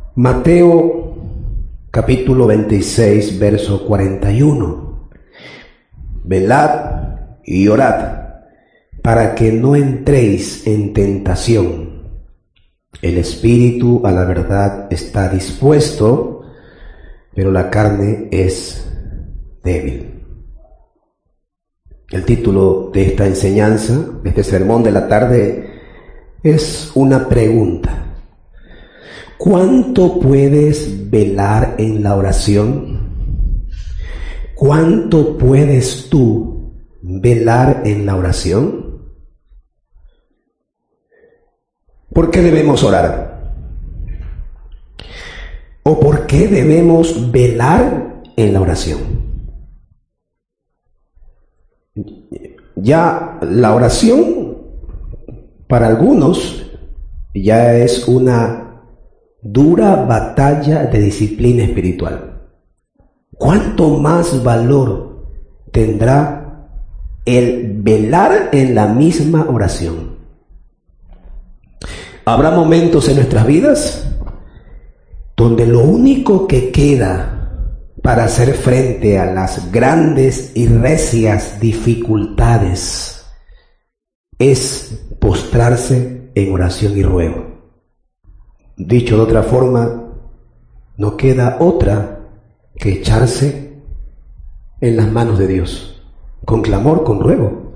Mateo capítulo 26, verso 41. Velad y orad para que no entréis en tentación. El espíritu a la verdad está dispuesto, pero la carne es débil. El título de esta enseñanza, de este sermón de la tarde, es una pregunta. ¿Cuánto puedes velar en la oración? ¿Cuánto puedes tú velar en la oración? ¿Por qué debemos orar? ¿O por qué debemos velar en la oración? Ya la oración, para algunos, ya es una dura batalla de disciplina espiritual. ¿Cuánto más valor tendrá el velar en la misma oración? Habrá momentos en nuestras vidas donde lo único que queda para hacer frente a las grandes y recias dificultades es postrarse en oración y ruego. Dicho de otra forma, no queda otra que echarse en las manos de Dios, con clamor, con ruego.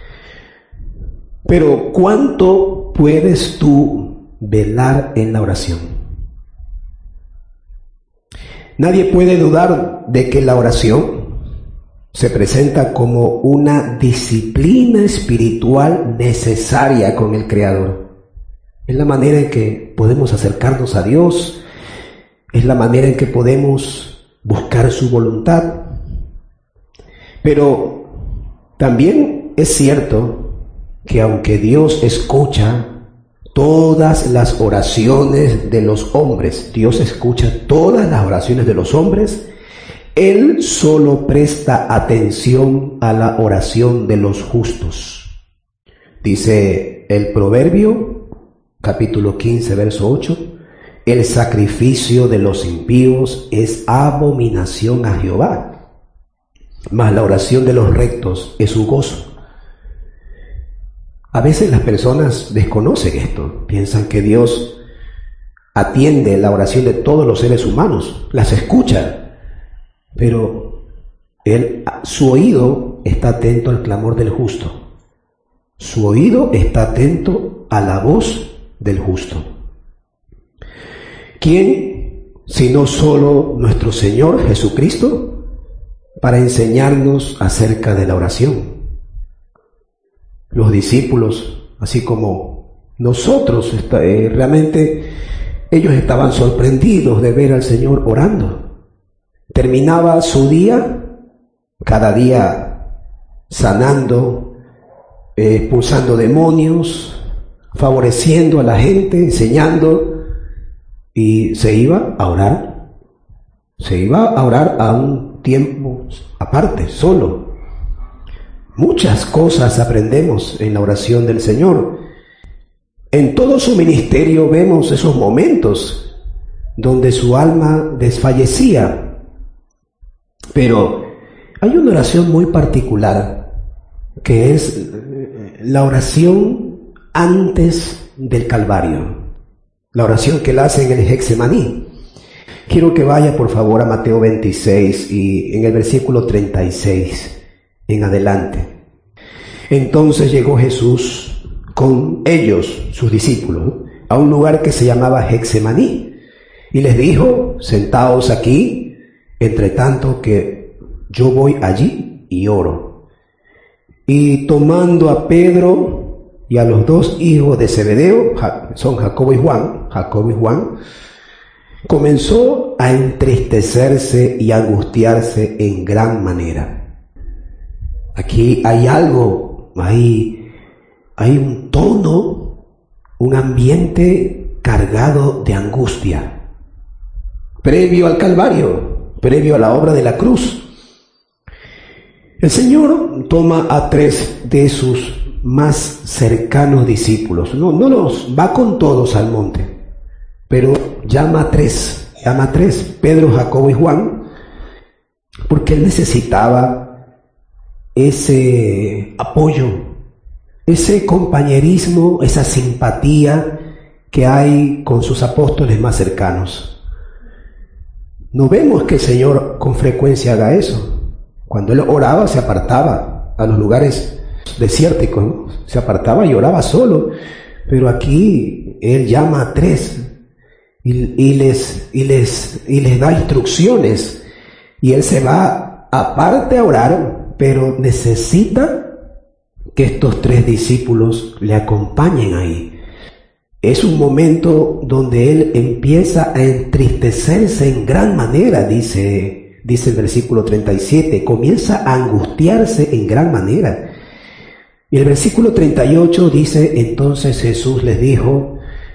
Pero ¿cuánto puedes tú velar en la oración? Nadie puede dudar de que la oración se presenta como una disciplina espiritual necesaria con el Creador. Es la manera en que podemos acercarnos a Dios, es la manera en que podemos buscar su voluntad. Pero también es cierto que aunque Dios escucha todas las oraciones de los hombres, Dios escucha todas las oraciones de los hombres, Él solo presta atención a la oración de los justos. Dice el Proverbio capítulo 15, verso 8, el sacrificio de los impíos es abominación a Jehová, mas la oración de los rectos es su gozo. A veces las personas desconocen esto, piensan que Dios atiende la oración de todos los seres humanos, las escucha, pero su oído está atento al clamor del justo, su oído está atento a la voz del justo. ¿Quién, sino solo nuestro Señor Jesucristo, para enseñarnos acerca de la oración? Los discípulos, así como nosotros, realmente ellos estaban sorprendidos de ver al Señor orando. Terminaba su día, cada día sanando, expulsando demonios, favoreciendo a la gente, enseñando, y se iba a orar a un tiempo aparte, solo. Muchas cosas aprendemos en la oración del Señor. En todo su ministerio vemos esos momentos donde su alma desfallecía, pero hay una oración muy particular que es la oración antes del Calvario, la oración que él hace en el Getsemaní. Quiero que vaya por favor a Mateo 26 y en el versículo 36 en adelante. Entonces llegó Jesús con ellos, sus discípulos, a un lugar que se llamaba Getsemaní, y les dijo: sentaos aquí, entre tanto que yo voy allí y oro. Y tomando a Pedro y a los dos hijos de Zebedeo, son Jacobo y Juan, comenzó a entristecerse y a angustiarse en gran manera. Aquí hay algo, hay un tono, un ambiente cargado de angustia, previo al Calvario, previo a la obra de la cruz. El Señor toma a 3 de sus más cercanos discípulos, no los va con todos al monte, pero llama a tres, Pedro, Jacobo y Juan, porque él necesitaba ese apoyo, ese compañerismo, esa simpatía que hay con sus apóstoles más cercanos. No vemos que el Señor con frecuencia haga eso. Cuando él oraba se apartaba a los lugares desérticos, ¿no? Se apartaba y oraba solo, pero aquí él llama a tres y les da instrucciones, y él se va aparte a orar, pero necesita que estos tres discípulos le acompañen ahí. Es un momento donde él empieza a entristecerse en gran manera, dice el versículo 37, comienza a angustiarse en gran manera. Y el versículo 38 dice, entonces Jesús les dijo,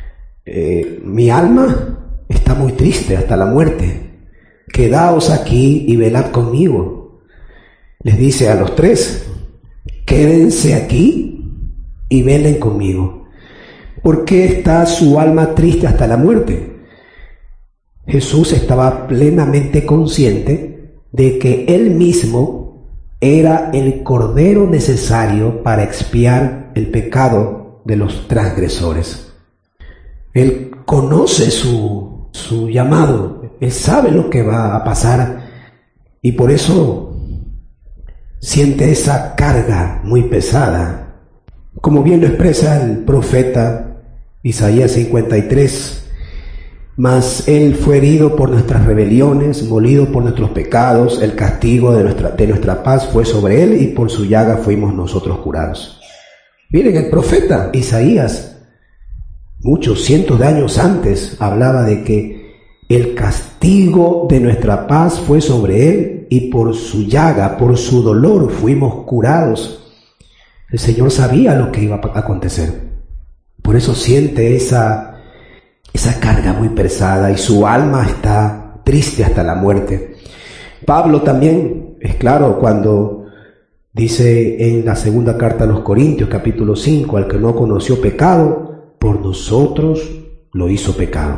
mi alma está muy triste hasta la muerte, quedaos aquí y velad conmigo. Les dice a los tres, quédense aquí y velen conmigo. ¿Por qué está su alma triste hasta la muerte? Jesús estaba plenamente consciente de que él mismo era el cordero necesario para expiar el pecado de los transgresores. Él conoce su llamado, él sabe lo que va a pasar, y por eso siente esa carga muy pesada. Como bien lo expresa el profeta Isaías 53, mas él fue herido por nuestras rebeliones, molido por nuestros pecados, el castigo de nuestra paz fue sobre él, y por su llaga fuimos nosotros curados. Miren, el profeta Isaías, muchos cientos de años antes, hablaba de que el castigo de nuestra paz fue sobre él, y por su llaga, por su dolor fuimos curados. El Señor sabía lo que iba a acontecer. Por eso siente esa carga muy pesada, y su alma está triste hasta la muerte. Pablo también es claro cuando dice en la segunda carta a los Corintios, capítulo 5, al que no conoció pecado, por nosotros lo hizo pecado.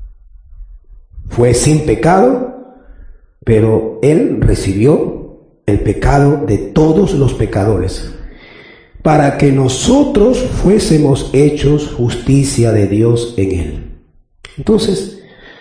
Fue sin pecado, pero él recibió el pecado de todos los pecadores, para que nosotros fuésemos hechos justicia de Dios en él. Entonces,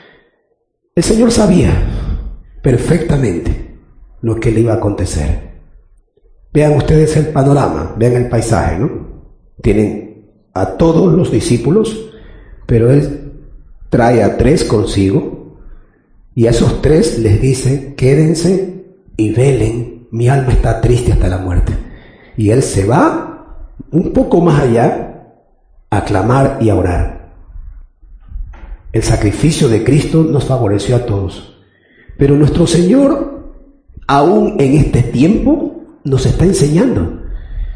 el Señor sabía perfectamente lo que le iba a acontecer. Vean ustedes el panorama, vean el paisaje, ¿no? Tienen a todos los discípulos, pero él trae a tres consigo, y a esos tres les dice, quédense y velen, mi alma está triste hasta la muerte. Y él se va un poco más allá a clamar y a orar. El sacrificio de Cristo nos favoreció a todos, pero nuestro Señor, aún en este tiempo, nos está enseñando.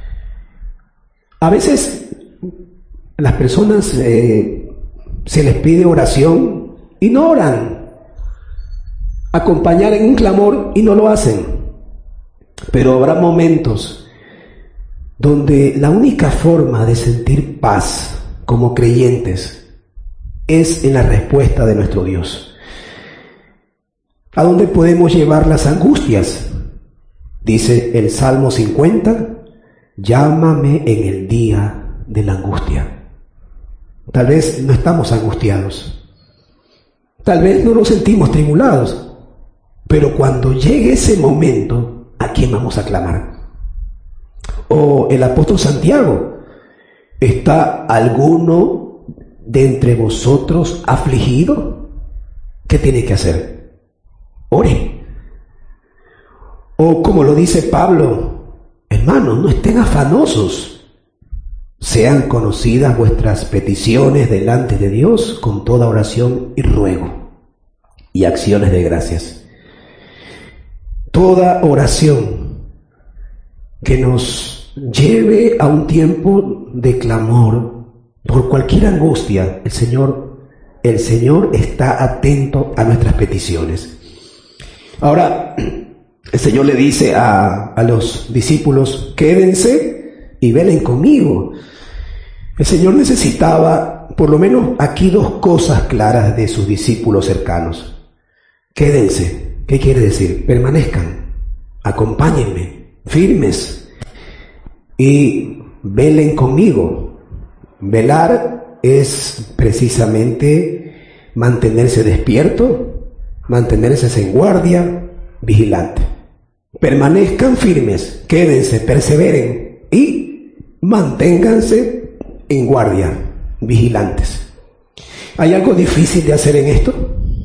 A veces las personas se les pide oración y no oran, acompañar en un clamor y no lo hacen. Pero habrá momentos donde la única forma de sentir paz como creyentes es en la respuesta de nuestro Dios. ¿A dónde podemos llevar las angustias? Dice el Salmo 50, llámame en el día de la angustia. Tal vez no estamos angustiados, tal vez no nos sentimos tribulados, pero cuando llegue ese momento, ¿a quién vamos a clamar? O el apóstol Santiago, ¿está alguno de entre vosotros afligido? ¿Qué tiene que hacer? Ore. O como lo dice Pablo, hermanos, no estén afanosos. Sean conocidas vuestras peticiones delante de Dios con toda oración y ruego y acciones de gracias. Toda oración que nos lleve a un tiempo de clamor por cualquier angustia, el Señor está atento a nuestras peticiones. Ahora, el Señor le dice a los discípulos, quédense y velen conmigo. El Señor necesitaba por lo menos aquí dos cosas claras de sus discípulos cercanos. Quédense. ¿Qué quiere decir? Permanezcan, acompáñenme, firmes y velen conmigo. Velar es precisamente mantenerse despierto, mantenerse en guardia, vigilante. Permanezcan firmes, quédense, perseveren y manténganse en guardia, vigilantes. ¿Hay algo difícil de hacer en esto?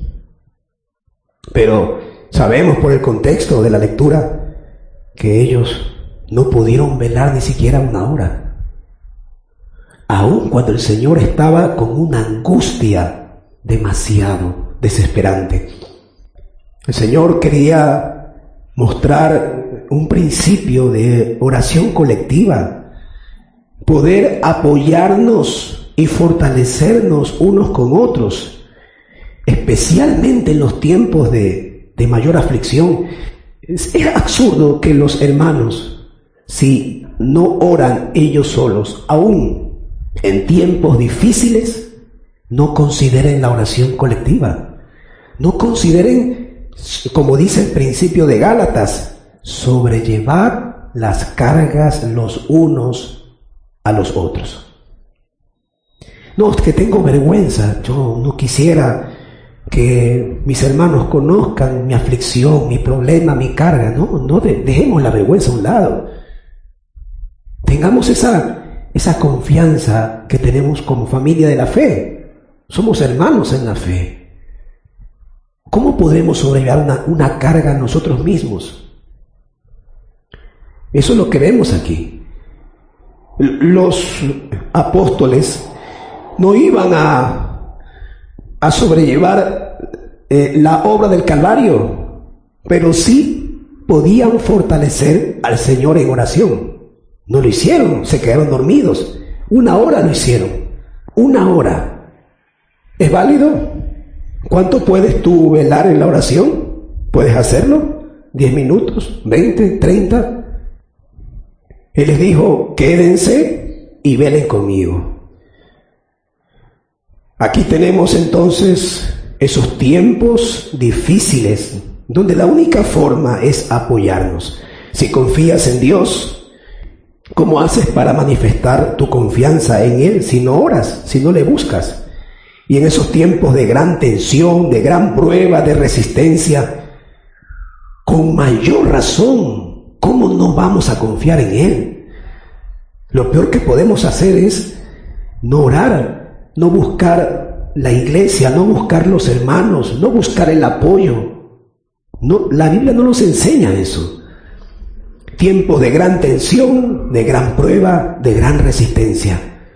Pero sabemos por el contexto de la lectura que ellos no pudieron velar ni siquiera una hora. Aun cuando el Señor estaba con una angustia demasiado desesperante. El Señor quería mostrar un principio de oración colectiva, poder apoyarnos y fortalecernos unos con otros, especialmente en los tiempos de mayor aflicción. Es absurdo que los hermanos, si no oran ellos solos, aún en tiempos difíciles, no consideren la oración colectiva, no consideren, como dice el principio de Gálatas, sobrellevar las cargas los unos a los otros. No, es que tengo vergüenza, yo no quisiera que mis hermanos conozcan mi aflicción, mi problema, mi carga. No dejemos la vergüenza a un lado. Tengamos esa confianza que tenemos como familia de la fe. Somos hermanos en la fe. ¿Cómo podemos sobrellevar una carga nosotros mismos? Eso es lo que vemos aquí. Los apóstoles no iban a sobrellevar la obra del Calvario, pero sí podían fortalecer al Señor en oración. No lo hicieron, se quedaron dormidos. 1 hora lo hicieron. 1 hora. ¿Es válido? ¿Cuánto puedes tú velar en la oración? ¿Puedes hacerlo? ¿10 minutos? ¿20? ¿30? Él les dijo, quédense y velen conmigo. Aquí tenemos entonces esos tiempos difíciles donde la única forma es apoyarnos. Si confías en Dios, ¿cómo haces para manifestar tu confianza en Él si no oras, si no le buscas? Y en esos tiempos de gran tensión, de gran prueba, de resistencia, con mayor razón, ¿cómo no vamos a confiar en Él? Lo peor que podemos hacer es no orar, no buscar la iglesia, no buscar los hermanos, no buscar el apoyo. No, la Biblia no nos enseña eso. Tiempos de gran tensión, de gran prueba, de gran resistencia.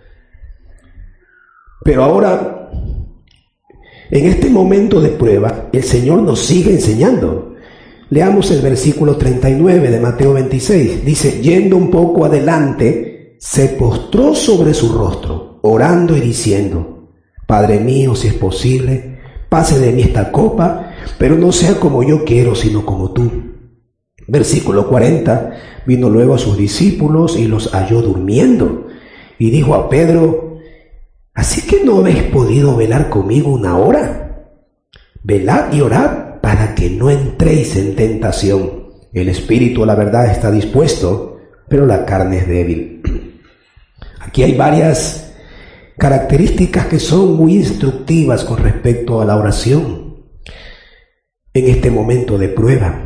Pero ahora, en este momento de prueba, el Señor nos sigue enseñando. Leamos el versículo 39 de Mateo 26. Dice, yendo un poco adelante, se postró sobre su rostro, orando y diciendo, Padre mío, si es posible, pase de mí esta copa, pero no sea como yo quiero, sino como tú. Versículo 40, vino luego a sus discípulos y los halló durmiendo, y dijo a Pedro, ¿así que no habéis podido velar conmigo 1 hora? Velad y orad para que no entréis en tentación. El espíritu, la verdad, está dispuesto, pero la carne es débil. Aquí hay varias características que son muy instructivas con respecto a la oración en este momento de prueba.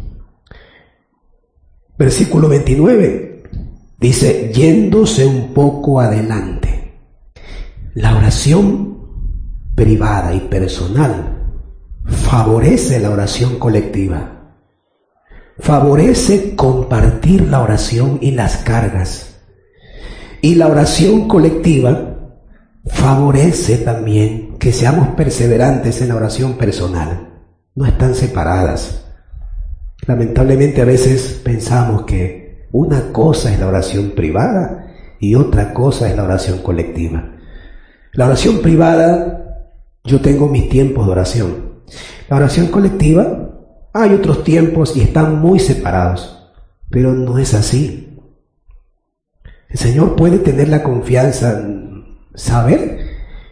Versículo 29 dice, yéndose un poco adelante. La oración privada y personal favorece la oración colectiva, favorece compartir la oración y las cargas, y la oración colectiva favorece también que seamos perseverantes en la oración personal. No están separadas. Lamentablemente a veces pensamos que una cosa es la oración privada y otra cosa es la oración colectiva. La oración privada, yo tengo mis tiempos de oración. La oración colectiva, hay otros tiempos y están muy separados, pero no es así. El Señor puede tener la confianza, saber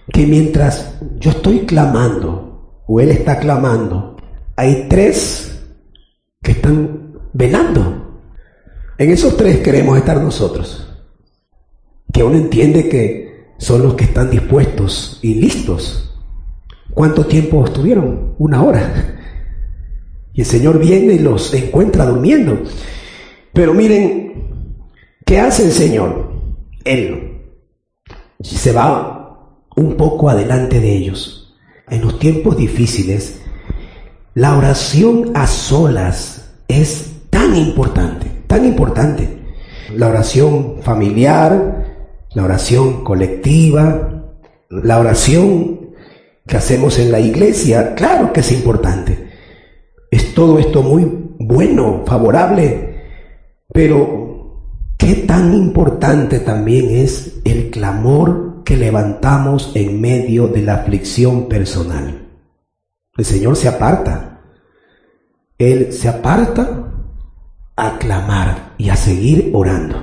que mientras yo estoy clamando, o Él está clamando, hay 3 que están velando. En esos 3 queremos estar nosotros, que uno entiende que son los que están dispuestos y listos. ¿Cuánto tiempo estuvieron? 1 hora. Y el Señor viene y los encuentra durmiendo. Pero miren, ¿qué hace el Señor? Él se va un poco adelante de ellos. En los tiempos difíciles, la oración a solas es tan importante, tan importante. La oración familiar, la oración colectiva, la oración que hacemos en la iglesia, claro que es importante. Es todo esto muy bueno, favorable, pero qué tan importante también es el clamor que levantamos en medio de la aflicción personal. El Señor se aparta. Él se aparta a clamar y a seguir orando.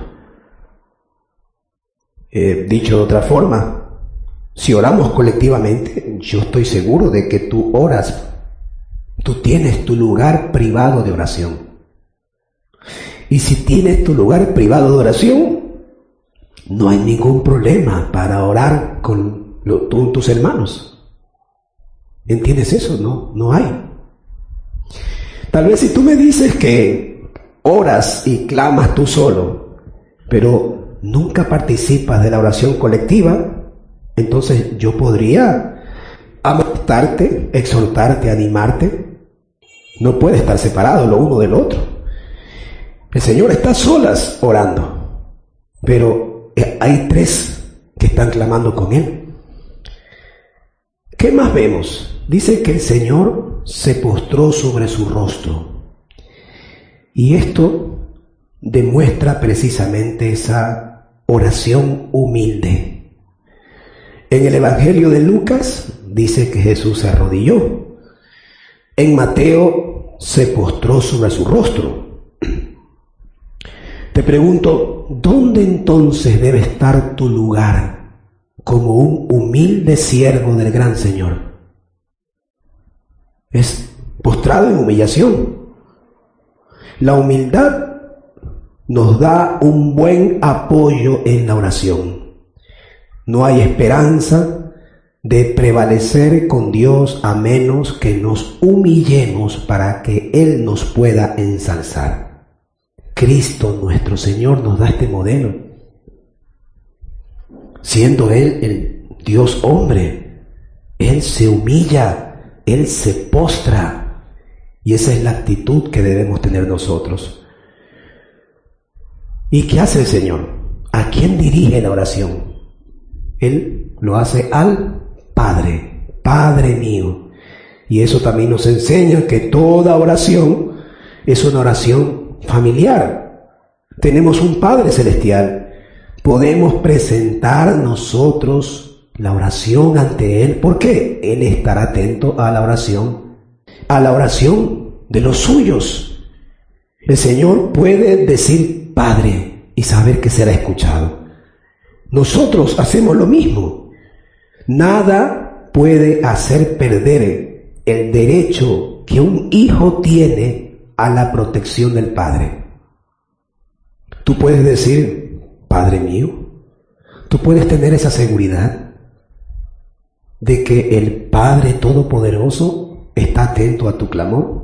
Dicho de otra forma, si oramos colectivamente, yo estoy seguro de que tú oras, tú tienes tu lugar privado de oración. Y si tienes tu lugar privado de oración, no hay ningún problema para orar con tus hermanos. ¿Entiendes eso? No hay. Tal vez si tú me dices que oras y clamas tú solo, pero nunca participas de la oración colectiva, entonces yo podría amonestarte, exhortarte, animarte. No puede estar separado lo uno del otro. El Señor está a solas orando, pero hay 3 que están clamando con Él. ¿Qué más vemos? Dice que el Señor se postró sobre su rostro. Y esto demuestra precisamente esa oración humilde. En el Evangelio de Lucas dice que Jesús se arrodilló. En Mateo se postró sobre su rostro. Te pregunto, ¿dónde entonces debe estar tu lugar como un humilde siervo del gran Señor? Es postrado en humillación. La humildad nos da un buen apoyo en la oración. No hay esperanza de prevalecer con Dios a menos que nos humillemos para que Él nos pueda ensalzar. Cristo nuestro Señor nos da este modelo. Siendo Él el Dios hombre, Él se humilla, Él se postra, y esa es la actitud que debemos tener nosotros. ¿Y qué hace el Señor? ¿A quién dirige la oración? Él lo hace al Padre, Padre mío. Y eso también nos enseña que toda oración es una oración familiar. Tenemos un Padre celestial. Podemos presentar nosotros la oración ante Él. ¿Por qué? Él estará atento a la oración de los suyos. El Señor puede decir Padre y saber que será escuchado. Nosotros hacemos lo mismo. Nada puede hacer perder el derecho que un hijo tiene a la protección del Padre. Tú puedes decir, Padre mío, tú puedes tener esa seguridad de que el Padre Todopoderoso está atento a tu clamor.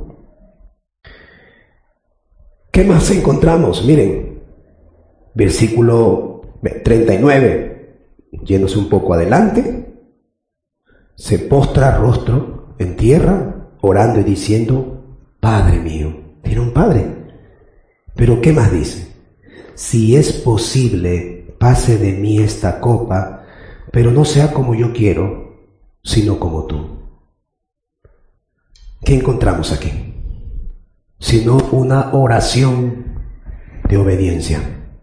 ¿Qué más encontramos? Miren, versículo 39, yéndose un poco adelante, se postra rostro en tierra, orando y diciendo, Padre mío. Tiene un Padre. Pero ¿qué más dice? Si es posible, pase de mí esta copa, pero no sea como yo quiero, sino como tú. ¿Qué encontramos aquí? Sino una oración de obediencia.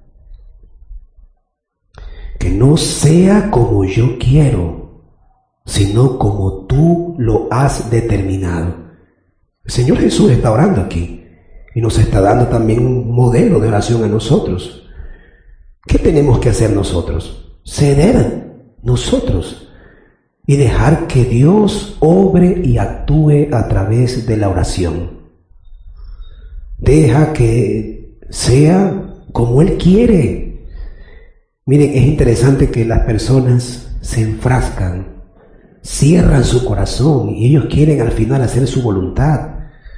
Que no sea como yo quiero, sino como tú lo has determinado. El Señor Jesús está orando aquí y nos está dando también un modelo de oración a nosotros. ¿Qué tenemos que hacer nosotros? Ceder nosotros. y dejar que Dios obre y actúe a través de la oración. Deja que sea como Él quiere. Miren, es interesante que las personas se enfrascan, cierran su corazón y ellos quieren al final hacer su voluntad.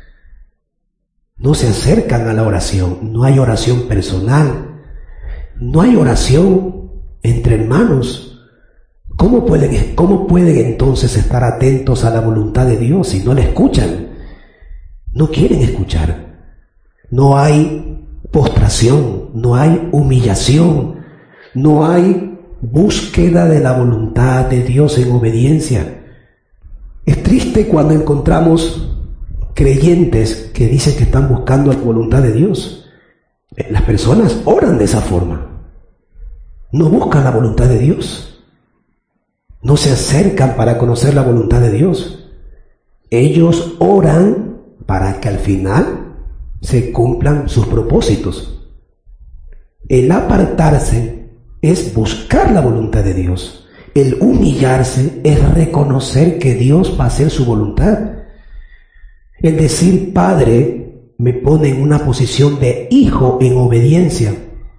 No se acercan a la oración, no hay oración personal, no hay oración entre hermanos. ¿Cómo pueden entonces estar atentos a la voluntad de Dios si no la escuchan? No quieren escuchar. No hay postración, no hay humillación, no hay búsqueda de la voluntad de Dios en obediencia. Es triste cuando encontramos creyentes que dicen que están buscando la voluntad de Dios. Las personas oran de esa forma. No buscan la voluntad de Dios. No se acercan para conocer la voluntad de Dios. Ellos oran para que al final se cumplan sus propósitos. El apartarse es buscar la voluntad de Dios. El humillarse es reconocer que Dios va a hacer su voluntad. El decir Padre me pone en una posición de hijo en obediencia.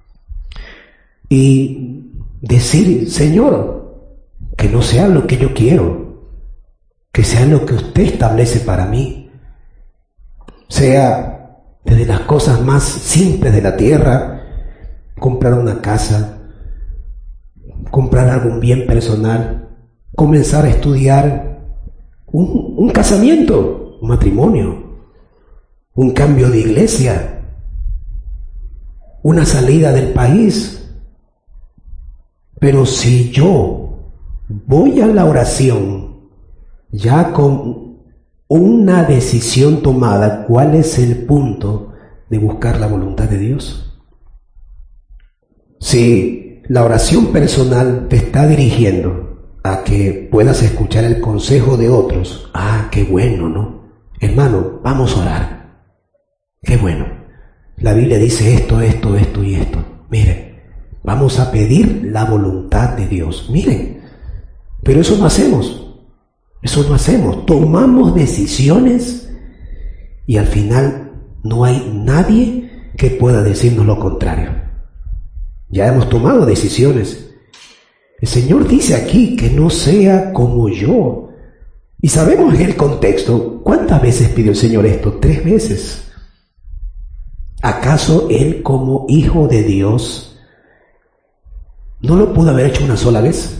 Y decir Señor, que no sea lo que yo quiero, que sea lo que usted establece para mí. Sea desde las cosas más simples de la tierra, comprar una casa, comprar algún bien personal, comenzar a estudiar un casamiento, un matrimonio, un cambio de iglesia, una salida del país. Pero si yo voy a la oración ya con una decisión tomada, ¿cuál es el punto de buscar la voluntad de Dios? Si la oración personal te está dirigiendo a que puedas escuchar el consejo de otros, qué bueno, ¿no? Hermano, vamos a orar. Qué bueno. La Biblia dice esto y esto. Miren, vamos a pedir la voluntad de Dios. Miren, pero eso no hacemos, tomamos decisiones y al final no hay nadie que pueda decirnos lo contrario. Ya hemos tomado decisiones. El Señor dice aquí que no sea como yo. Y sabemos en el contexto, ¿cuántas veces pidió el Señor esto? 3 veces. ¿Acaso Él como Hijo de Dios no lo pudo haber hecho una sola vez?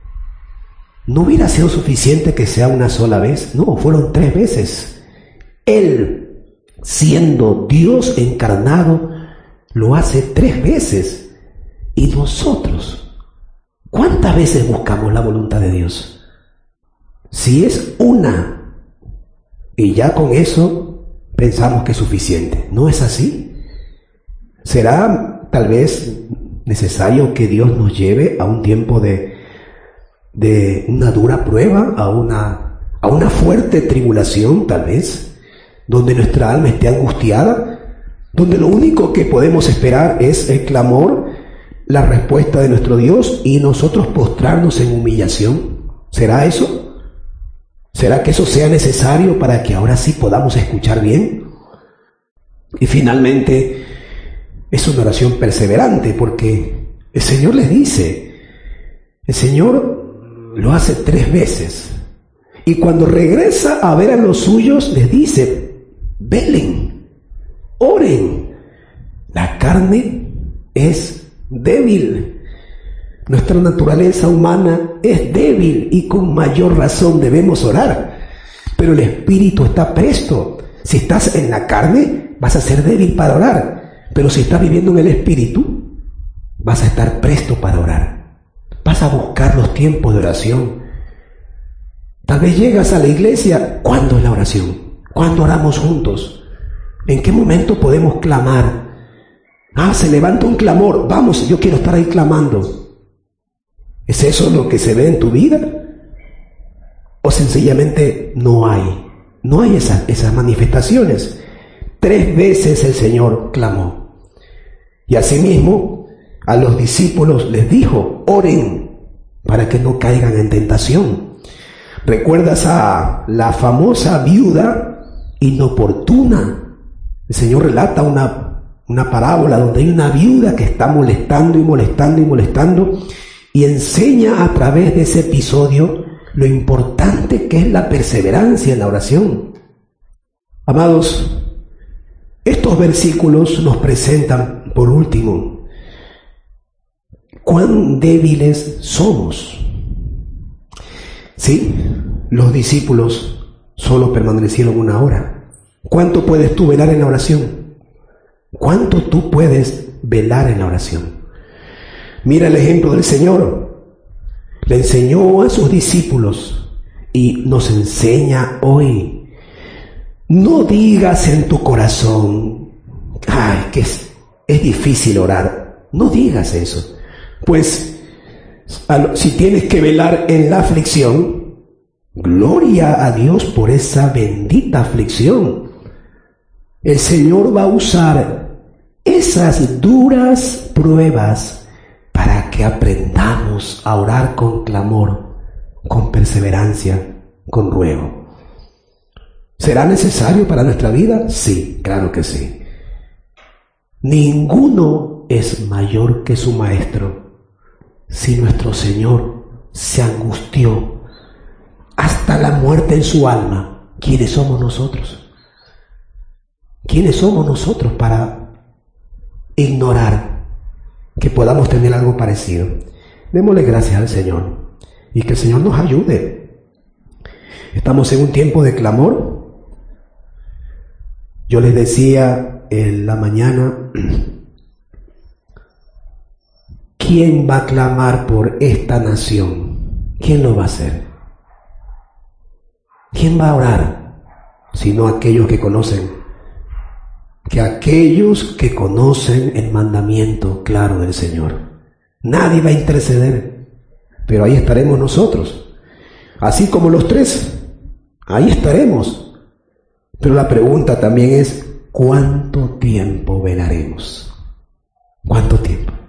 ¿No hubiera sido suficiente que sea una sola vez? No, fueron 3 veces. Él, siendo Dios encarnado, lo hace 3 veces. ¿Y nosotros? ¿Cuántas veces buscamos la voluntad de Dios? Si es una, y ya con eso pensamos que es suficiente. ¿No es así? ¿Será tal vez necesario que Dios nos lleve a un tiempo de una dura prueba, a una fuerte tribulación tal vez, donde nuestra alma esté angustiada, donde lo único que podemos esperar es el clamor, la respuesta de nuestro Dios y nosotros postrarnos en humillación? ¿Será eso? ¿Será que eso sea necesario para que ahora sí podamos escuchar bien? Y finalmente es una oración perseverante, porque el Señor les dice, el Señor lo hace 3 veces. Y cuando regresa a ver a los suyos, les dice, velen, oren. La carne es débil. Nuestra naturaleza humana es débil y con mayor razón debemos orar. Pero el espíritu está presto. Si estás en la carne, vas a ser débil para orar. Pero si estás viviendo en el espíritu, vas a estar presto para orar. Vas a buscar los tiempos de oración. Tal vez llegas a la iglesia. ¿Cuándo es la oración? ¿Cuándo oramos juntos? ¿En qué momento podemos clamar? Se levanta un clamor. Vamos, yo quiero estar ahí clamando. ¿Es eso lo que se ve en tu vida? ¿O sencillamente no hay esas manifestaciones? 3 veces el Señor clamó. Y asimismo, a los discípulos les dijo, oren para que no caigan en tentación. ¿Recuerdas a la famosa viuda inoportuna? El Señor relata una parábola donde hay una viuda que está molestando y enseña a través de ese episodio lo importante que es la perseverancia en la oración. Amados, estos versículos nos presentan, por último, cuán débiles somos. Sí, los discípulos solo permanecieron 1 hora. ¿Cuánto puedes tú velar en la oración? ¿Cuánto tú puedes velar en la oración? Mira el ejemplo del Señor. Le enseñó a sus discípulos y nos enseña hoy. No digas en tu corazón, ay, que es difícil orar. No digas eso. Pues si tienes que velar en la aflicción, gloria a Dios por esa bendita aflicción. El Señor va a usar esas duras pruebas para que aprendamos a orar con clamor, con perseverancia, con ruego. ¿Será necesario para nuestra vida? Sí, claro que sí. Ninguno es mayor que su maestro. Si nuestro Señor se angustió hasta la muerte en su alma, ¿quiénes somos nosotros? ¿Quiénes somos nosotros para ignorar que podamos tener algo parecido? Démosle gracias al Señor y que el Señor nos ayude. Estamos en un tiempo de clamor. Yo les decía en la mañana, ¿quién va a clamar por esta nación? ¿Quién lo va a hacer? ¿Quién va a orar? Sino aquellos que conocen el mandamiento claro del Señor. Nadie va a interceder, pero ahí estaremos nosotros. Así como los 3, ahí estaremos. Pero la pregunta también es, ¿cuánto tiempo velaremos? ¿Cuánto tiempo?